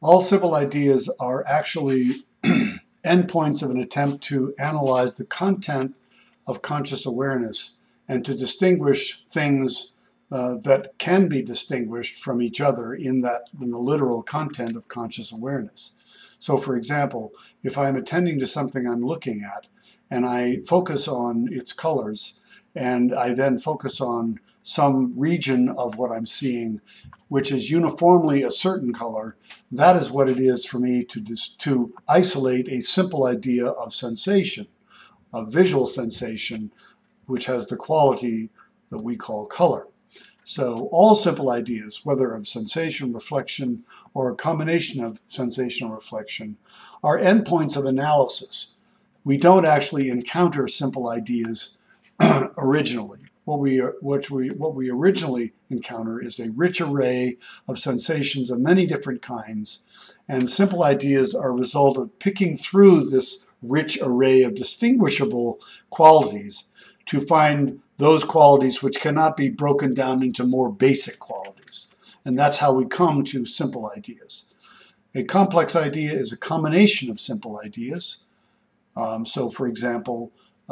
All simple ideas are actually endpoints of an attempt to analyze the content of conscious awareness and to distinguish things that can be distinguished from each other in the literal content of conscious awareness. So for example, if I'm attending to something I'm looking at and I focus on its colors and I then focus on some region of what I'm seeing which is uniformly a certain color, that is what it is for me to isolate a simple idea of sensation, a visual sensation, which has the quality that we call color. So all simple ideas, whether of sensation, reflection, or a combination of sensation or reflection, are endpoints of analysis. We don't actually encounter simple ideas originally. What we originally encounter is a rich array of sensations of many different kinds, and simple ideas are a result of picking through this rich array of distinguishable qualities to find those qualities which cannot be broken down into more basic qualities. And that's how we come to simple ideas. A complex idea is a combination of simple ideas. So for example,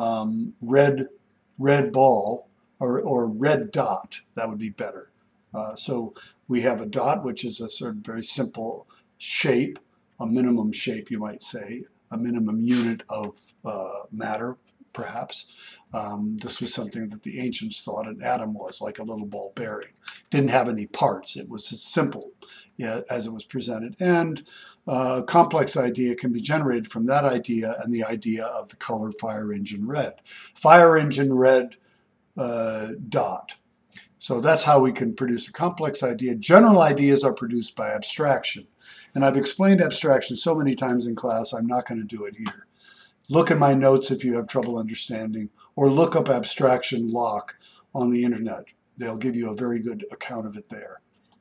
red ball or red dot, that would be better. So we have a dot, which is a sort of very simple shape, a minimum shape, you might say, a minimum unit of matter, perhaps. This was something that the ancients thought an atom was, like a little ball bearing. Didn't have any parts. It was as simple as it was presented. And a complex idea can be generated from that idea and the idea of the color fire engine red. Fire engine red dot. So that's how we can produce a complex idea. General ideas are produced by abstraction. And I've explained abstraction so many times in class, I'm not going to do it here. Look in my notes if you have trouble understanding, or look up abstraction lock on the internet. They'll give you a very good account of it there.